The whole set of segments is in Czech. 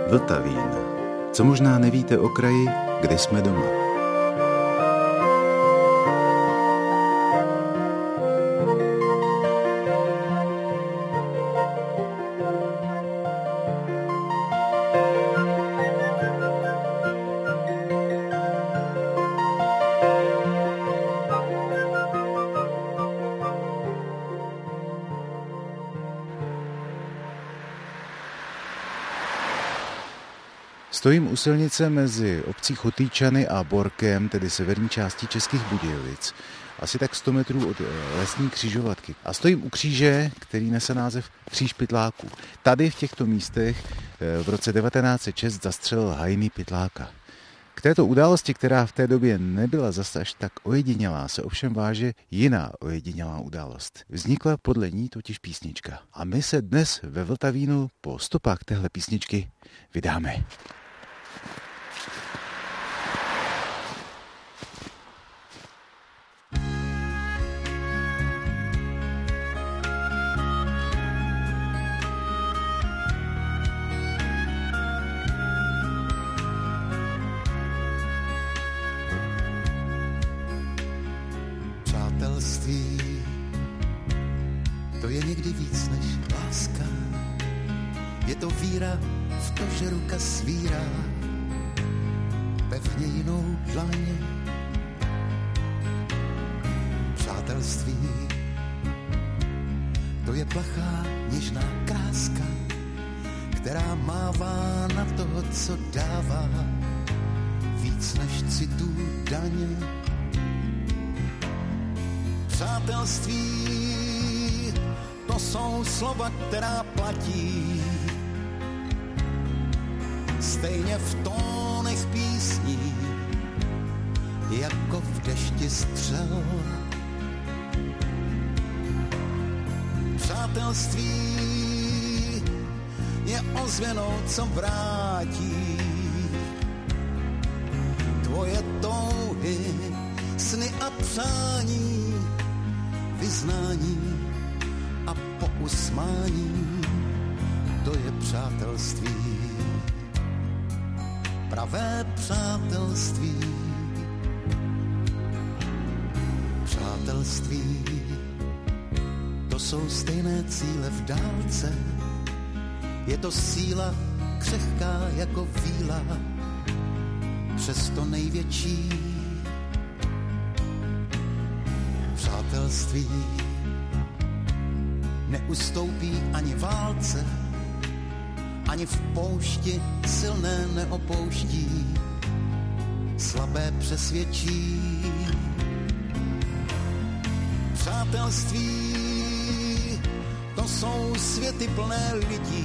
Vltavín. Co možná nevíte o kraji, kde jsme doma. Stojím u silnice mezi obcí Chotýčany a Borkem, tedy severní částí Českých Budějovic, asi tak 100 metrů od lesní křižovatky. A stojím u kříže, který nese název Kříž pytláků. Tady v těchto místech v roce 1906 zastřelil hajný pytláka. K této události, která v té době nebyla zase až tak ojedinělá, se ovšem váže jiná ojedinělá událost. Vznikla podle ní totiž písnička. A my se dnes ve Vltavínu po stopách téhle písničky vydáme. To je někdy víc než láska. Je to víra v to, že ruka svírá pevně jinou dlaň. Přátelství, to je plachá něžná kráska, která mává na toho, co dává víc než citů daň. Přátelství, to jsou slova, která platí stejně v tónech písní, jako v dešti střel. Přátelství je ozvěnou, co vrátí tvoje touhy, sny a přání, vyznání a pousmání. To je přátelství, pravé přátelství. Přátelství, to jsou stejné cíle v dálce. Je to síla křehká jako víla, přesto největší. Přátelství neustoupí ani válce, ani v poušti silné neopouští, slabé přesvědčí. Přátelství, to jsou světy plné lidí,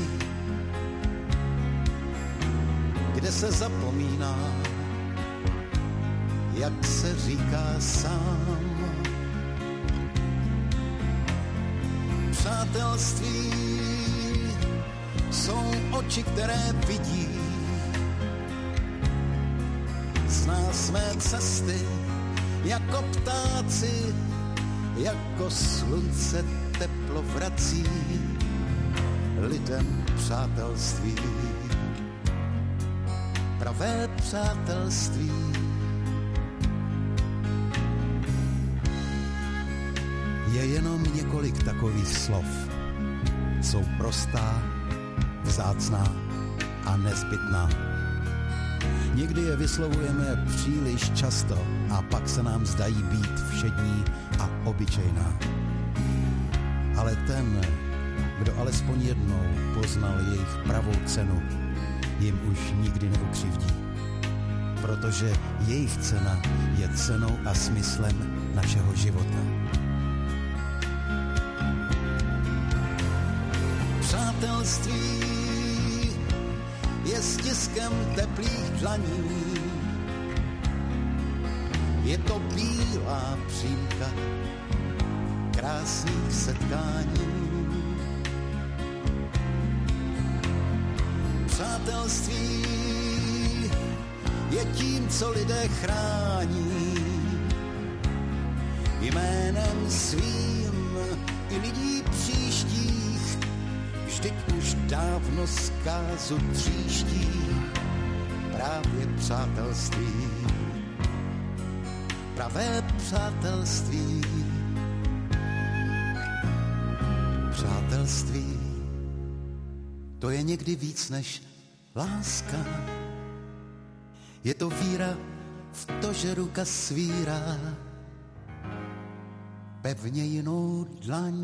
kde se zapomíná, jak se říká sám. Přátelství jsou oči, které vidí, zná své cesty jako ptáci, jako slunce teplo vrací lidem přátelství, pravé přátelství. Je jenom několik takových slov. Jsou prostá, vzácná a nezbytná. Někdy je vyslovujeme příliš často a pak se nám zdají být všední a obyčejná. Ale ten, kdo alespoň jednou poznal jejich pravou cenu, jim už nikdy neukřivdí. Protože jejich cena je cenou a smyslem našeho života. Přátelství je stiskem teplých dlaní. Je to bílá přímka krásných setkání. Přátelství je tím, co lidé chrání jménem svým i lidí příštích. vždyť už dávno zkázu tříští právě přátelství, pravé přátelství. Přátelství, to je někdy víc než láska. Je to víra v to, že ruka svírá pevně jinou dlaň.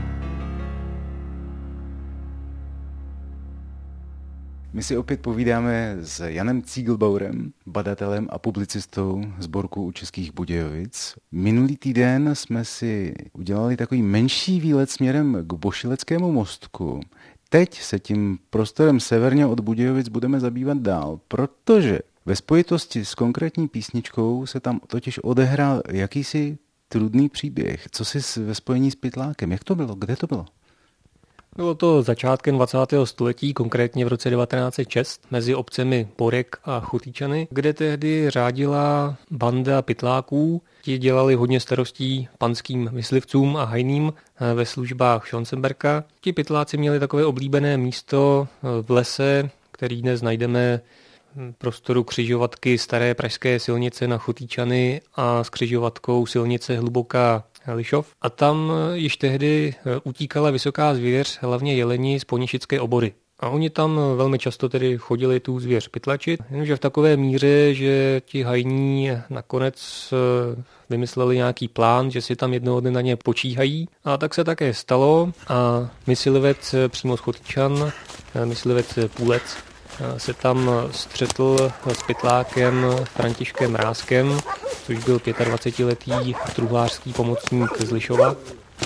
My si opět povídáme s Janem Ziegelbauerem, badatelem a publicistou Sborku u Českých Budějovic. Minulý týden jsme si udělali takový menší výlet směrem k Bošileckému mostku. Teď se tím prostorem severně od Budějovic budeme zabývat dál, protože ve spojitosti s konkrétní písničkou se tam totiž odehrál jakýsi trudný příběh. Co si ve spojení s Pytlákem? Jak to bylo? Kde to bylo? Bylo to začátkem 20. století, konkrétně v roce 1906, mezi obcemi Borek a Chotýčany, kde tehdy řádila banda pytláků. Ti dělali hodně starostí panským myslivcům a hajným ve službách Schönzenberga. Ti pytláci měli takové oblíbené místo v lese, který dnes najdeme v prostoru křižovatky staré pražské silnice na Chotýčany a s křižovatkou silnice Hluboká Lišov. A tam již tehdy utíkala vysoká zvěř, hlavně jeleni z Ponišické obory. A oni tam velmi často tedy chodili tu zvěř pytlačit, jenomže v takové míře, že ti hajní nakonec vymysleli nějaký plán, že si tam jednoho dne na ně počíhají. A tak se také stalo a myslivec přímo z Chotýčan, myslivec Půlec, se tam střetl s pytlákem Františkem Mrázkem, což byl 25letý truhlářský pomocník z Lišova.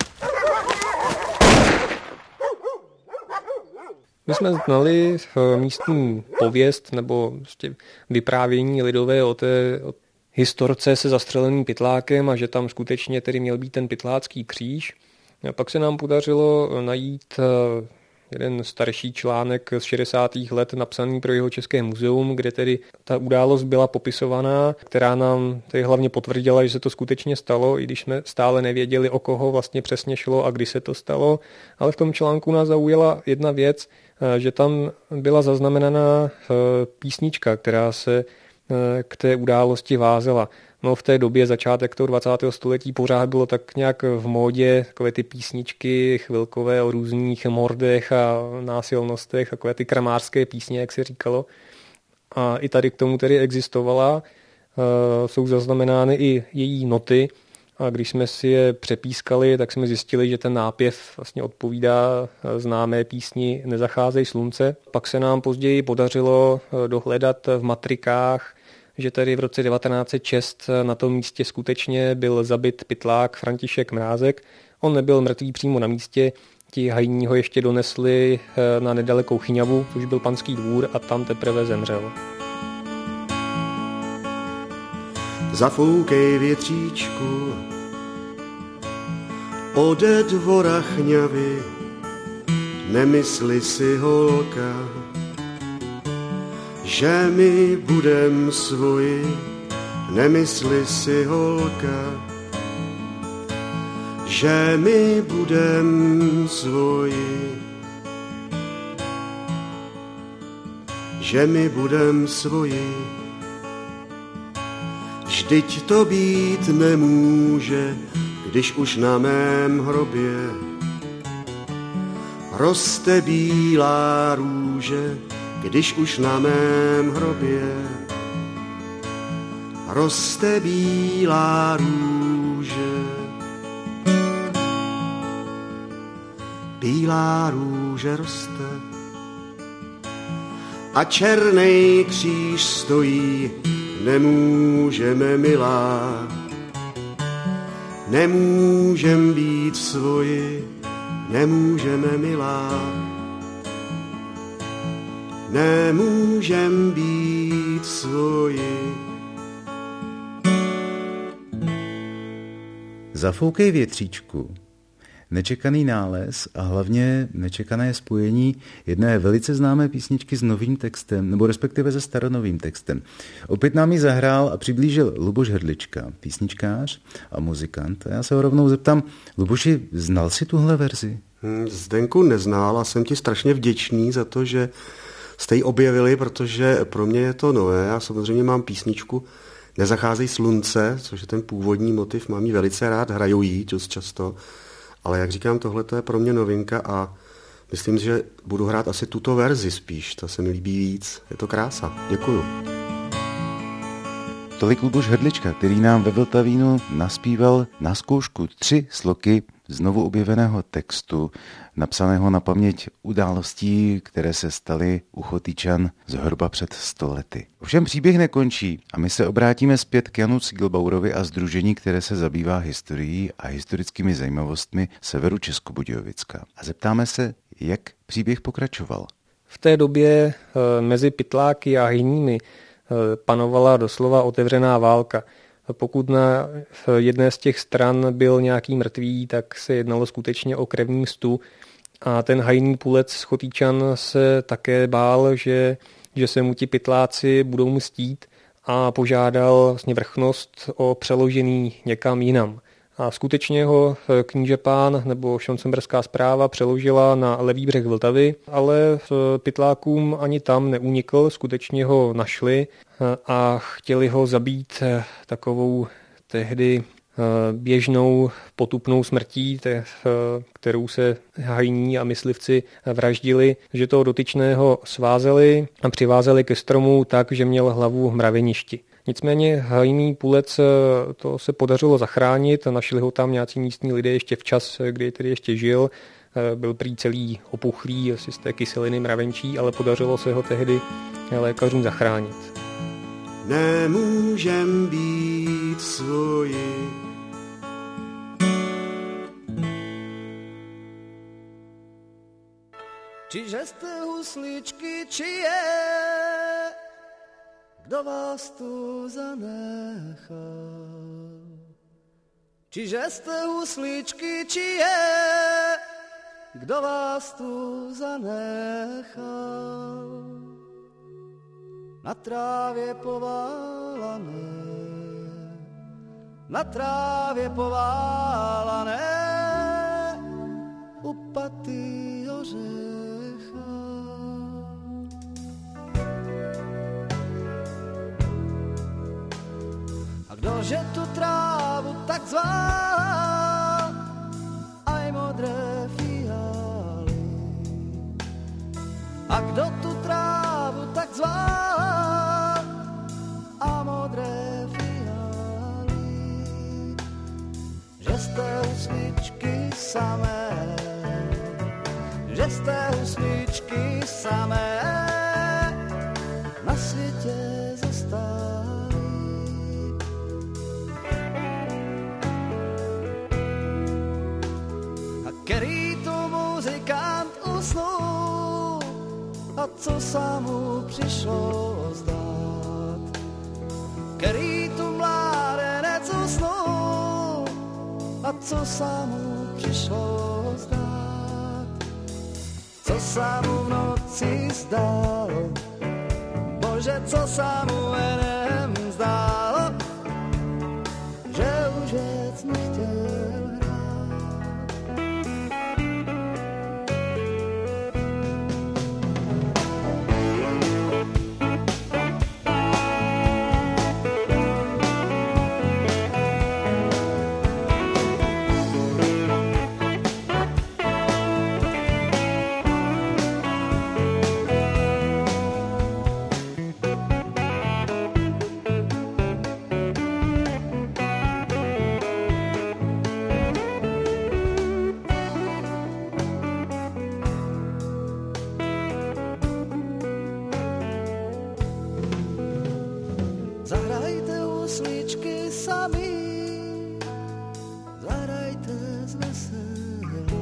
My jsme znali místní pověst nebo vyprávění lidové o historce se zastřeleným pytlákem a že tam skutečně tedy měl být ten pytlácký kříž. A pak se nám podařilo najít jeden starší článek z 60. let napsaný pro Jihočeské muzeum, kde tedy ta událost byla popisovaná, která nám tedy hlavně potvrdila, že se to skutečně stalo, i když jsme stále nevěděli, o koho vlastně přesně šlo a kdy se to stalo. Ale v tom článku nás zaujala jedna věc, že tam byla zaznamenaná písnička, která se k té události vázela. No v té době, začátek toho 20. století, pořád bylo tak nějak v módě takové ty písničky chvilkové o různých mordech a násilnostech, takové ty kramářské písně, jak se říkalo. A i tady k tomu tedy existovala. Jsou zaznamenány i její noty. A když jsme si je přepískali, tak jsme zjistili, že ten nápěv vlastně odpovídá známé písni Nezacházejí slunce. Pak se nám později podařilo dohledat v matrikách, že tady v roce 1906 na tom místě skutečně byl zabit pytlák František Mrázek. On nebyl mrtvý přímo na místě, ti hajní ho ještě donesli na nedalekou Chyňavu, což byl panský dvůr, a tam teprve zemřel. Zafoukej větříčku ode dvora Chňavy, nemysli si holka, že my budem svoji, nemysli si holka, že my budem svoji, že my budem svoji. Vždyť to být nemůže, když už na mém hrobě roste bílá růže, když už na mém hrobě roste bílá růže. Bílá růže roste a černej kříž stojí. Nemůžeme, milá, nemůžem být svoji, nemůžeme, milá, nemůžem být svoji. Zafoukej větříčku. Nečekaný nález a hlavně nečekané spojení jedné velice známé písničky s novým textem, nebo respektive se staronovým textem. Opět nám ji zahrál a přiblížil Luboš Hrdlička, písničkář a muzikant. A já se ho rovnou zeptám, Luboši, znal jsi tuhle verzi? Zdenku neznal a jsem ti strašně vděčný za to, že jste ji objevili, protože pro mě je to nové. Já samozřejmě mám písničku Nezacházej slunce, což je ten původní motiv, mám ji velice rád, hraju ji dost často, ale jak říkám, tohle to je pro mě novinka a myslím, že budu hrát asi tuto verzi spíš, ta se mi líbí víc. Je to krása. Děkuju. Tolik Luboš Hrdlička, který nám ve Vltavínu naspíval na zkoušku 3 sloky znovu objeveného textu, napsaného na paměť událostí, které se staly u Chotyčan zhruba před 100 lety. Ovšem příběh nekončí a my se obrátíme zpět k Janu Ciglbauerovi a sdružení, které se zabývá historií a historickými zajímavostmi severu Českobudějovicka. A zeptáme se, jak příběh pokračoval. V té době mezi pytláky a hejními panovala doslova otevřená válka. Pokud na jedné z těch stran byl nějaký mrtvý, tak se jednalo skutečně o krevní mstu a ten hajný půlec z Chotyčan se také bál, že se mu ti pytláci budou mstít a požádal vlastně vrchnost o přeložený někam jinam. A skutečně ho knížepán nebo šancemberská správa přeložila na levý břeh Vltavy, ale pytlákům ani tam neunikl, skutečně ho našli a chtěli ho zabít takovou tehdy běžnou potupnou smrtí, kterou se hajní a myslivci vraždili, že toho dotyčného svázeli a přivázeli ke stromu tak, že měl hlavu v mraveništi. Nicméně hajný půlec to se podařilo zachránit, našli ho tam nějací místní lidé ještě včas, kdy tedy ještě žil, byl prý celý opuchlý asi z té kyseliny mravenčí, ale podařilo se ho tehdy lékařům zachránit. Nemůžem být svoji. Čiže jste husličky, či je, kdo vás tu zanechal? Čiže jste husličky, či je, kdo vás tu zanechal? Na trávě poválané, na trávě poválané, u paty ořecha. A kdože tu trávu tak zval, aj modré fialy? A kdo tu trávu tak zval, a modré fialy? Že jste husličky samé, že jste husličky samé, na světě zastali. A který tu muzikant usnul, a co sa mu přišlo zdát? Který tu mládenec usnul, a co sa mu přišlo zdát? Co sa mu v noci zdálo? Bože, co sa mu enem zdálo? Že už věc nechtěl hrát. Zahrajte husličky sami, zahrajte z vesela.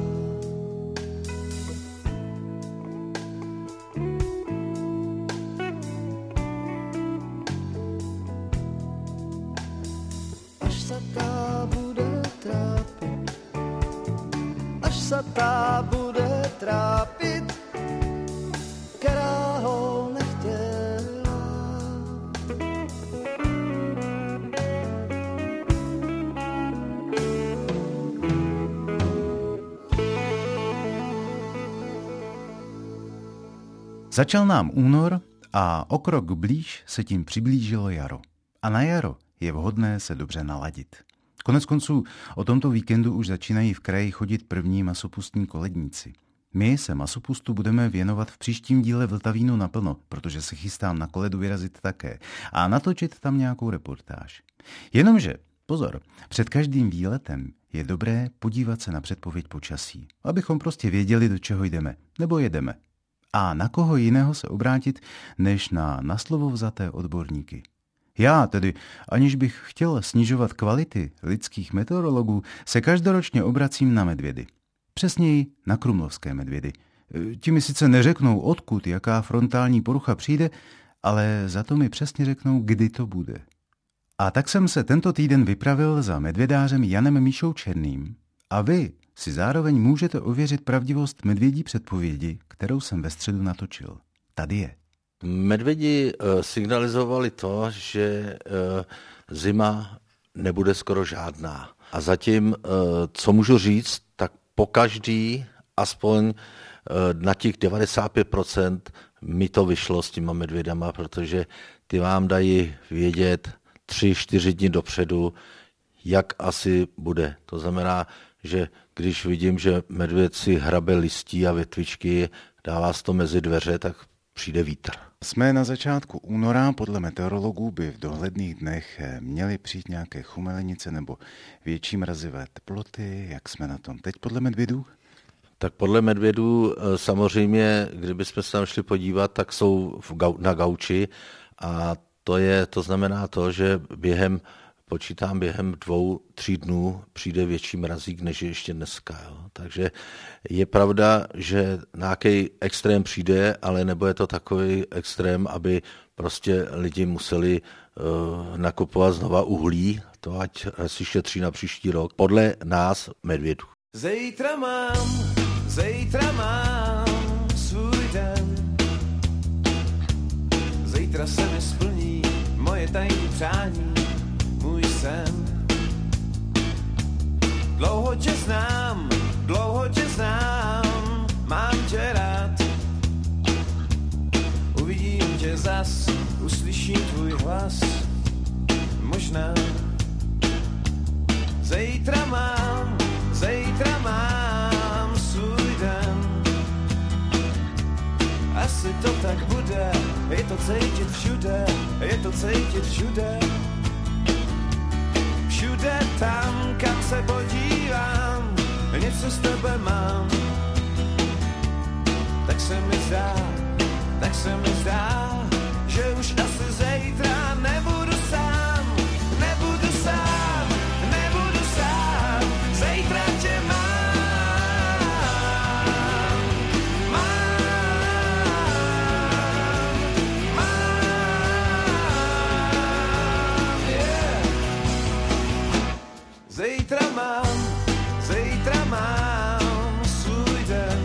Až sa tá bude trápit, až sa tá bude trápit, která ho nechtěla. Začal nám únor a o krok blíž se tím přiblížilo jaro. A na jaro je vhodné se dobře naladit. Koneckonců o tomto víkendu už začínají v kraji chodit první masopustní koledníci. My se masopustu budeme věnovat v příštím díle Vltavínu naplno, protože se chystám na Koledu vyrazit také a natočit tam nějakou reportáž. Jenomže, pozor, před každým výletem je dobré podívat se na předpověď počasí, abychom prostě věděli, do čeho jdeme nebo jedeme. A na koho jiného se obrátit, než na slovo vzaté odborníky. Já tedy, aniž bych chtěl snižovat kvality lidských meteorologů, se každoročně obracím na medvědy. Přesněji na krumlovské medvědy. Ti mi sice neřeknou, odkud jaká frontální porucha přijde, ale za to mi přesně řeknou, kdy to bude. A tak jsem se tento týden vypravil za medvědářem Janem Míšou Černým a vy si zároveň můžete ověřit pravdivost medvědí předpovědi, kterou jsem ve středu natočil. Tady je. Medvědi signalizovali to, že zima nebude skoro žádná. A zatím, co můžu říct, tak pokaždý aspoň na těch 95% mi to vyšlo s těma medvědama, protože ty vám dají vědět 3-4 dny dopředu, jak asi bude. To znamená, že když vidím, že medvěd si hrabe listí a větvičky, dává se to mezi dveře, tak přijde vítr. Jsme na začátku února, podle meteorologů by v dohledných dnech měly přijít nějaké chumelenice nebo větší mrazivé teploty. Jak jsme na tom teď podle medvědů? Tak podle medvědů samozřejmě, kdybychom se tam šli podívat, tak jsou na gauči a to znamená to, že během 2-3 dnů přijde větší mrazík, než je ještě dneska. Jo. Takže je pravda, že nějaký extrém přijde, ale nebude to takový extrém, aby prostě lidi museli nakupovat znova uhlí, to ať si šetří na příští rok, podle nás medvědů. Zítra mám svůj den. Zítra se mi splní moje tajné přání, můj sen. Dlouho tě znám, mám tě rád. Uvidím tě zas, uslyším tvůj hlas, možná. Zítra mám svůj den. Asi to tak bude, je to cítit všude. Všude tam, kam se podívám, něco s tebe mám. Tak se mi zdá, že už asi zítra nebudu sám. Zítra tě mám, yeah. Zítra mám svůj den.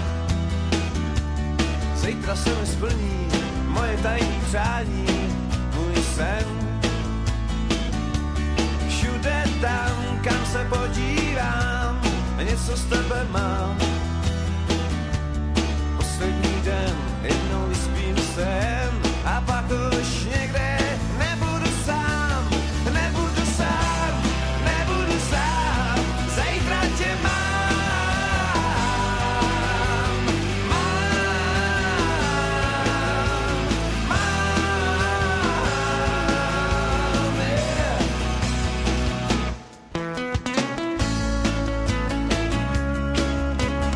Zítra se mi splní moje tajné přání, můj sen. Všude tam, kam se podívám, něco z tebe mám. Poslední den, jednou vyspím sen a pak už někde nebudu sám. Zítra tě mám.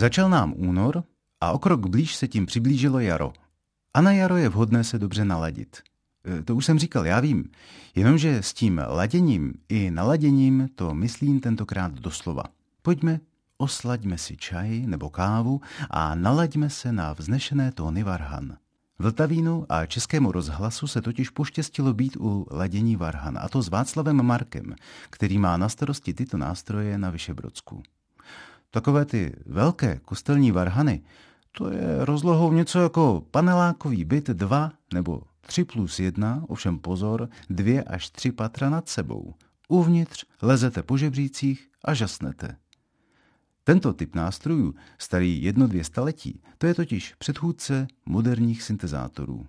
Začal nám únor a o krok blíž se tím přiblížilo jaro. A na jaro je vhodné se dobře naladit. To už jsem říkal, já vím. Jenomže s tím laděním i naladěním to myslím tentokrát doslova. Pojďme, oslaďme si čaj nebo kávu a nalaďme se na vznešené tóny varhan. Vltavínu a Českému rozhlasu se totiž poštěstilo být u ladění varhan, a to s Václavem Markem, který má na starosti tyto nástroje na Vyšebrodsku. Takové ty velké kostelní varhany, to je rozlohou něco jako panelákový byt 2 nebo 3+1, ovšem pozor, 2 až 3 patra nad sebou. Uvnitř lezete po žebřících a žasnete. Tento typ nástrojů, starý 1-2 staletí, to je totiž předchůdce moderních syntezátorů.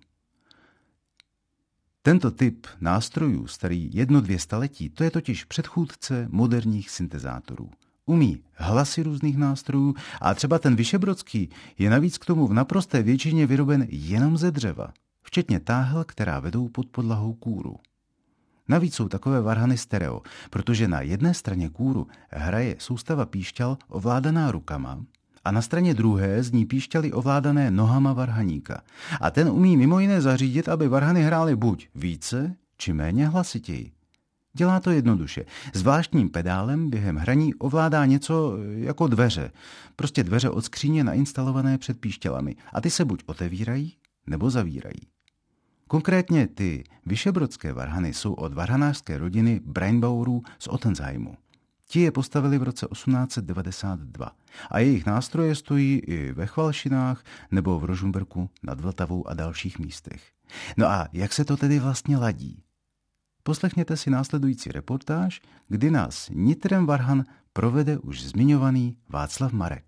Tento typ nástrojů, starý 1-2 staletí, to je totiž předchůdce moderních syntezátorů. Umí hlasy různých nástrojů a třeba ten vyšebrodský je navíc k tomu v naprosté většině vyroben jenom ze dřeva, včetně táhel, která vedou pod podlahou kůru. Navíc jsou takové varhany stereo, protože na jedné straně kůru hraje soustava píšťal ovládaná rukama a na straně druhé zní píšťaly ovládané nohama varhaníka. A ten umí mimo jiné zařídit, aby varhany hrály buď více, či méně hlasitěji. Dělá to jednoduše. Zvláštním pedálem během hraní ovládá něco jako dveře. Prostě dveře od skříně nainstalované před píšťalami. A ty se buď otevírají, nebo zavírají. Konkrétně ty vyšebrodské varhany jsou od varhanářské rodiny Brainbauerů z Ottensheimu. Ti je postavili v roce 1892 a jejich nástroje stojí i ve Chvalšinách nebo v Rožmberku nad Vltavou a dalších místech. No a jak se to tedy vlastně ladí? Poslechněte si následující reportáž, kdy nás nitrem varhan provede už zmiňovaný Václav Marek.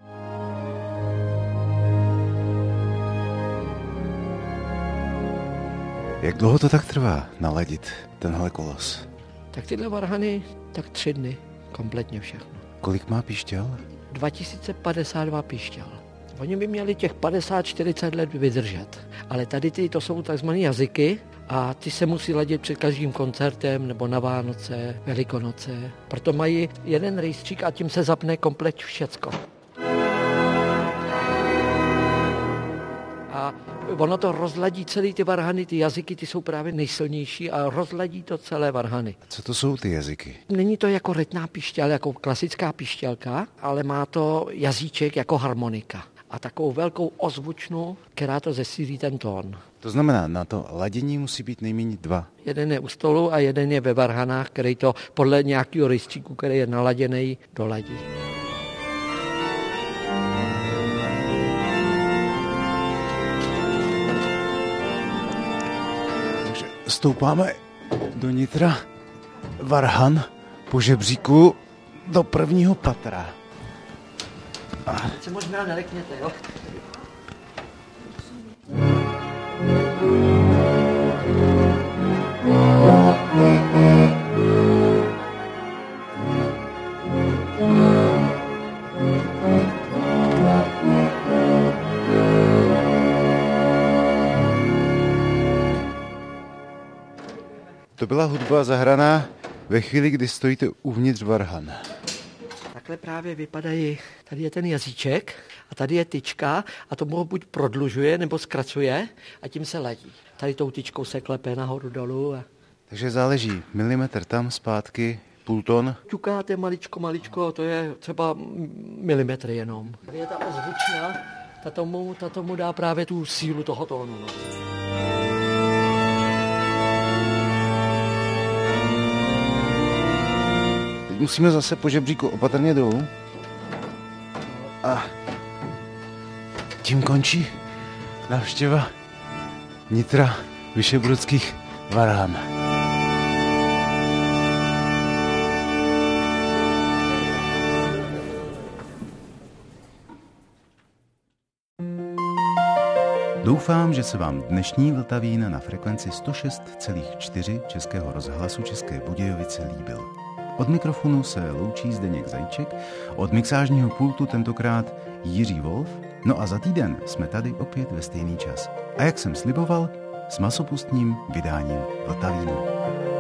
Jak dlouho to tak trvá naladit tenhle kolos? Tak tyhle varhany, tak 3 dny, kompletně všechno. Kolik má píšťal? 2052 píšťal. Oni by měli těch 50-40 let vydržet, ale tady to jsou takzvané jazyky a ty se musí ladit před každým koncertem nebo na Vánoce, Velikonoce. Proto mají jeden rejstřík a tím se zapne komplet všecko. A ono to rozladí celý ty varhany, ty jazyky, ty jsou právě nejsilnější a rozladí to celé varhany. Co to jsou ty jazyky? Není to jako rytná píšťal, jako klasická píšťalka, ale má to jazyček jako harmonika. A takovou velkou ozvučnu, která to zesílí ten tón. To znamená, na to ladění musí být nejméně 2. Jeden je u stolu a jeden je ve varhanách, který to podle nějakého rejstříku, který je naladěný, doladí. Takže stoupáme do nitra varhan po žebříku do 1. patra. Teď se možná nelekněte, jo? To byla hudba zahraná ve chvíli, kdy stojíte uvnitř varhan. Takhle právě vypadají, tady je ten jazyček a tady je tyčka a to ho buď prodlužuje nebo zkracuje a tím se ladí. Tady tou tyčkou se klepe nahoru dolů. Takže záleží milimetr tam, zpátky, půl ton. Ťukáte maličko, to je třeba milimetr jenom. Tady je ta ozvučná, ta tomu dá právě tu sílu toho tónu. No. Musíme zase po žebříku opatrně dolů. A tím končí návštěva nitra vyšebrodských varhan. Doufám, že se vám dnešní Vltavín na frekvenci 106,4 Českého rozhlasu České Budějovice líbil. Od mikrofonu se loučí Zdeněk Zajíček, od mixážního pultu tentokrát Jiří Wolf, no a za týden jsme tady opět ve stejný čas. A jak jsem sliboval, s masopustním vydáním Vltavínu.